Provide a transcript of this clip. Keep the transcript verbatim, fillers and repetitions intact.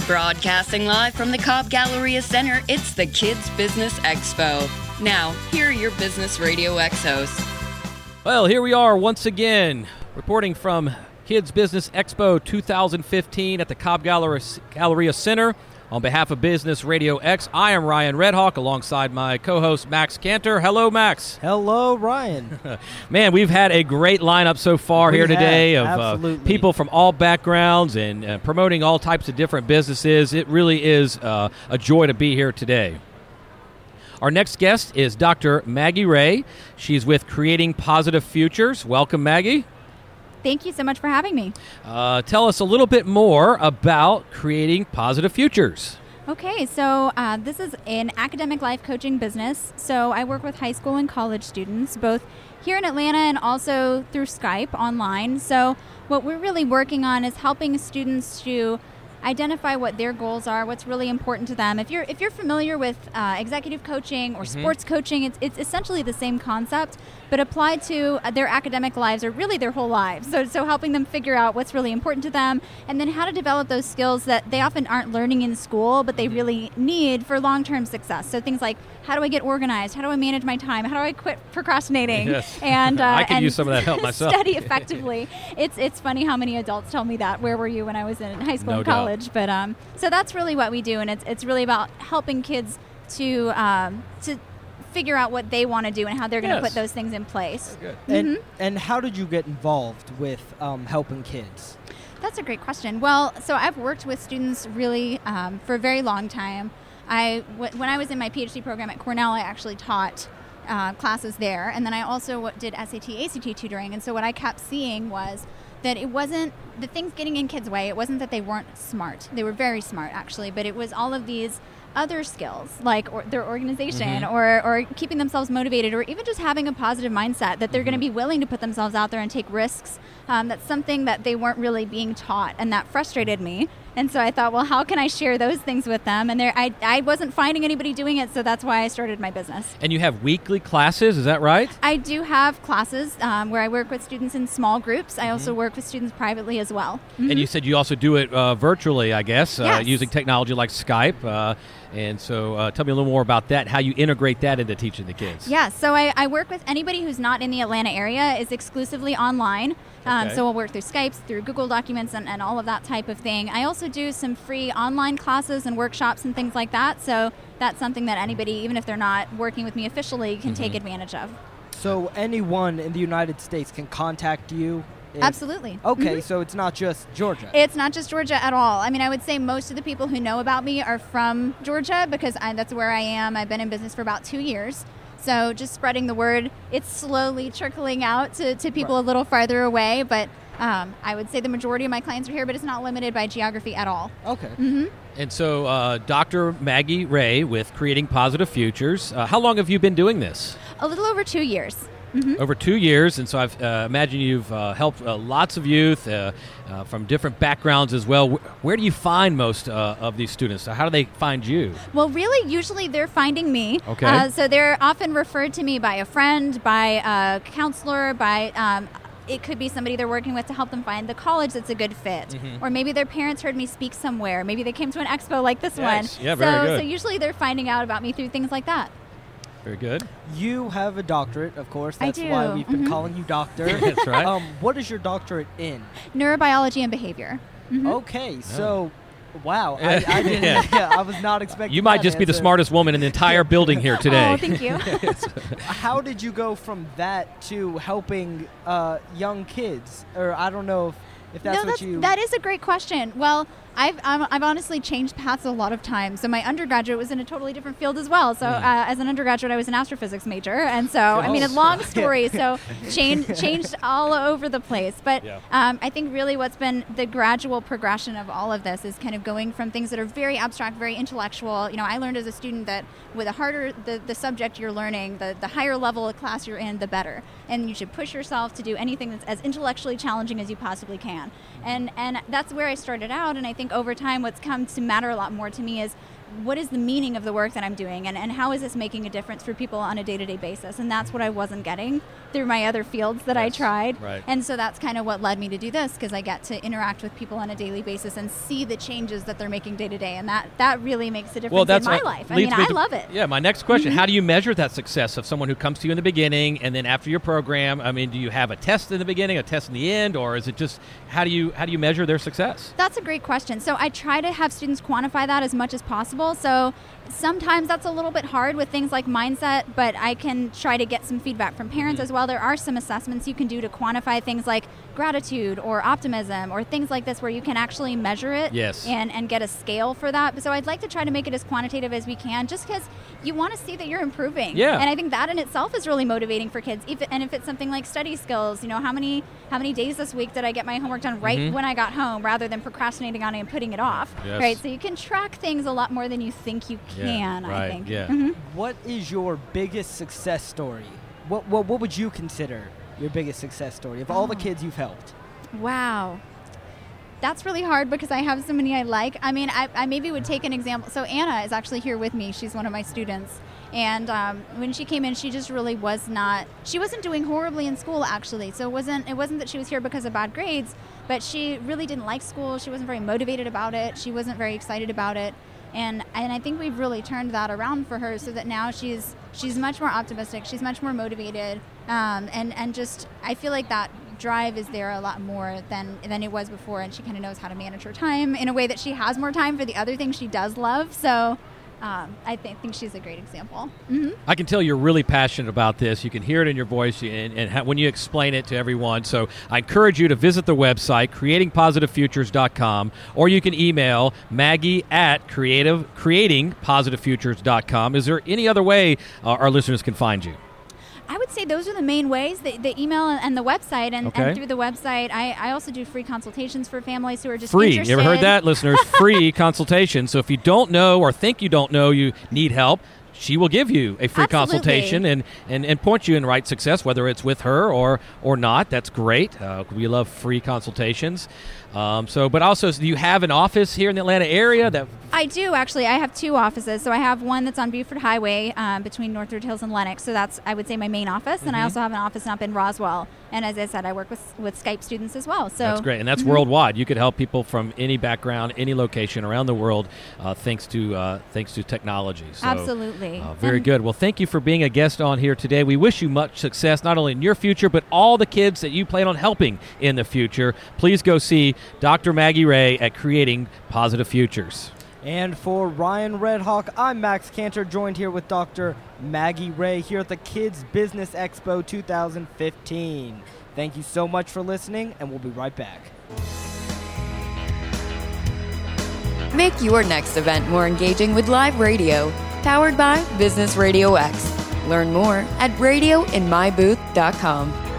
Broadcasting live from the Cobb Galleria Center, it's the Kids Business Expo. Now, here are your Business Radio X hosts. Well, here we are once again, reporting from Kids Business Expo two thousand fifteen at the Cobb Galleria, Galleria Center. On behalf of Business Radio X, I am Ryan Redhawk, alongside my co-host Max Cantor. Hello, Max. Hello, Ryan. Man, we've had a great lineup so far we here today have, of uh, people from all backgrounds and uh, promoting all types of different businesses. It really is uh, a joy to be here today. Our next guest is Doctor Maggie Ray. She's with Creating Positive Futures. Welcome, Maggie. Thank you so much for having me. Uh, tell us a little bit more about Creating Positive Futures. Okay, so uh, this is an academic life coaching business. So I work with high school and college students, both here in Atlanta and also through Skype online. So what we're really working on is helping students to identify what their goals are, what's really important to them. If you're if you're familiar with uh, executive coaching or mm-hmm. sports coaching, it's it's essentially the same concept, but applied to uh, their academic lives or really their whole lives. So so helping them figure out what's really important to them, and then how to develop those skills that they often aren't learning in school, but they really need for long-term success. So things like, how do I get organized? How do I manage my time? How do I quit procrastinating? Yes. And uh, I could and use some of that help myself. Study effectively. it's it's funny how many adults tell me that. Where were you when I was in high school No and doubt. college? But um, so that's really what we do, and it's it's really about helping kids to um, to figure out what they want to do and how they're going to Yes. put those things in place. Good. And Mhm. and how did you get involved with um, helping kids? That's a great question. Well, so I've worked with students really um, for a very long time. I w- when I was in my PhD program at Cornell, I actually taught uh, classes there, and then I also w- did S A T, A C T tutoring. And so what I kept seeing was that it wasn't the things getting in kids' way. It wasn't that they weren't smart. They were very smart, actually, but it was all of these other skills, like or their organization Mm-hmm. or, or keeping themselves motivated, or even just having a positive mindset that they're Mm-hmm. going to be willing to put themselves out there and take risks. Um, that's something that they weren't really being taught, and that frustrated me. And so I thought, well, how can I share those things with them? And there, I, I wasn't finding anybody doing it, so that's why I started my business. And you have weekly classes, is that right? I do have classes um, where I work with students in small groups. I also work with students privately as well. And you said you also do it uh, virtually, I guess, uh, Yes. using technology like Skype. Uh, and so uh, tell me a little more about that, how you integrate that into teaching the kids. Yeah, so I, I work with anybody who's not in the Atlanta area. Is exclusively online. Um, Okay. So we'll work through Skype, through Google Documents, and, and all of that type of thing. I also do some free online classes and workshops and things like that. So that's something that anybody, even if they're not working with me officially, can take advantage of. So anyone in the United States can contact you? if- Absolutely. Okay, Mhm. so it's not just Georgia. It's not just Georgia at all. I mean, I would say most of the people who know about me are from Georgia because I, that's where I am. I've been in business for about two years. So just spreading the word, it's slowly trickling out to, to people Right. a little farther away. But um, I would say the majority of my clients are here, but it's not limited by geography at all. Okay. hmm And so uh, Doctor Maggie Ray with Creating Positive Futures. Uh, how long have you been doing this? A little over two years. Over two years, and so I've uh, imagine you've uh, helped uh, lots of youth uh, uh, from different backgrounds as well. Wh- Where do you find most uh, of these students? So how do they find you? Well, really, usually they're finding me. Okay. Uh, so they're often referred to me by a friend, by a counselor, by um, it could be somebody they're working with to help them find the college that's a good fit. Mhm. Or maybe their parents heard me speak somewhere. Maybe they came to an expo like this Nice. one. Yeah, very so, good. so usually they're finding out about me through things like that. Very good. You have a doctorate, of course. I That's do. why we've been Mhm. calling you doctor. That's right. Um, what is your doctorate in? Neurobiology and behavior. Mhm. Okay, so wow, I, I didn't. Yeah. Yeah, I was not expecting. You might that just be the answer. smartest woman in the entire building here today. Oh, thank you. How did you go from that to helping uh, young kids? Or I don't know if, if that's no, what that's, you. that is a great question. Well, I've I'm, I've honestly changed paths a lot of times. So my undergraduate was in a totally different field as well. So Mm. uh, as an undergraduate, I was an astrophysics major, and so I mean, a Oh. long story. So changed changed all over the place. But Yeah. um, I think really what's been the gradual progression of all of this is kind of going from things that are very abstract, very intellectual. You know, I learned as a student that with the harder the, the subject you're learning, the the higher level of class you're in, the better. And you should push yourself to do anything that's as intellectually challenging as you possibly can. And and that's where I started out. And I think over time, what's come to matter a lot more to me is what is the meaning of the work that I'm doing, and, and how is this making a difference for people on a day-to-day basis? And that's what I wasn't getting through my other fields that yes. I tried. Right. And so that's kind of what led me to do this, because I get to interact with people on a daily basis and see the changes that they're making day to day, and that that really makes a difference well, that's in my what life. I leads mean, me I to, love it. Yeah, my next question, Mm-hmm. how do you measure that success of someone who comes to you in the beginning and then after your program? I mean, do you have a test in the beginning, a test in the end, or is it just, how do you how do you measure their success? That's a great question. So I try to have students quantify that as much as possible. So sometimes that's a little bit hard with things like mindset, but I can try to get some feedback from parents Mm-hmm. as well. There are some assessments you can do to quantify things like gratitude or optimism or things like this, where you can actually measure it Yes. and, and get a scale for that. So I'd like to try to make it as quantitative as we can, just because you want to see that you're improving. Yeah. And I think that in itself is really motivating for kids. If, and if it's something like study skills, you know, how many how many days this week did I get my homework done right Mhm. when I got home, rather than procrastinating on it and putting it off, Yes. right? So you can track things a lot more than you think you Yeah, can, right, I think. yeah. Mhm. What is your biggest success story? What, what what would you consider your biggest success story of all the Oh. kids you've helped? Wow. That's really hard because I have so many I like. I mean, I, I maybe would take an example. So Anna is actually here with me. She's one of my students. And um, when she came in, she just really was not, she wasn't doing horribly in school, actually. So it wasn't, it wasn't that she was here because of bad grades, but she really didn't like school. She wasn't very motivated about it. She wasn't very excited about it. And and I think we've really turned that around for her, so that now she's she's much more optimistic. She's much more motivated. Um, and, and just, I feel like that drive is there a lot more than than it was before, and she kind of knows how to manage her time in a way that she has more time for the other things she does love. So um, I th- think she's a great example. Mm-hmm. I can tell you're really passionate about this. You can hear it in your voice and, and ha- when you explain it to everyone. So I encourage you to visit the website, creating positive futures dot com, or you can email Maggie at creative, creating positive futures dot com. Is there any other way uh, our listeners can find you? I would say those are the main ways, the, the email and the website. And, Okay. and through the website, I, I also do free consultations for families who are just Free. interested. You ever heard that, listeners? Free consultation. So if you don't know or think you don't know you need help, she will give you a free Absolutely. consultation and, and, and point you in right success, whether it's with her or or not. That's great. Uh, we love free consultations. Um, so, but also, do you have an office here in the Atlanta area that? I do, actually. I have two offices. So I have one that's on Buford Highway um, between Northwood Hills and Lenox. So that's, I would say, my main office. And I Mhm. also have an office up in Roswell. And as I said, I work with with Skype students as well. So That's great, and that's Mhm. worldwide. You could help people from any background, any location around the world, uh, thanks to uh, thanks to technology. So, Absolutely. Uh, very And- good. Well, thank you for being a guest on here today. We wish you much success, not only in your future, but all the kids that you plan on helping in the future. Please go see Doctor Maggie Ray at Creating Positive Futures. And for Ryan Redhawk, I'm Max Cantor, joined here with Doctor Maggie Ray here at the Kids Business Expo two thousand fifteen. Thank you so much for listening, and we'll be right back. Make your next event more engaging with live radio. Powered by Business Radio X. Learn more at radio in my booth dot com.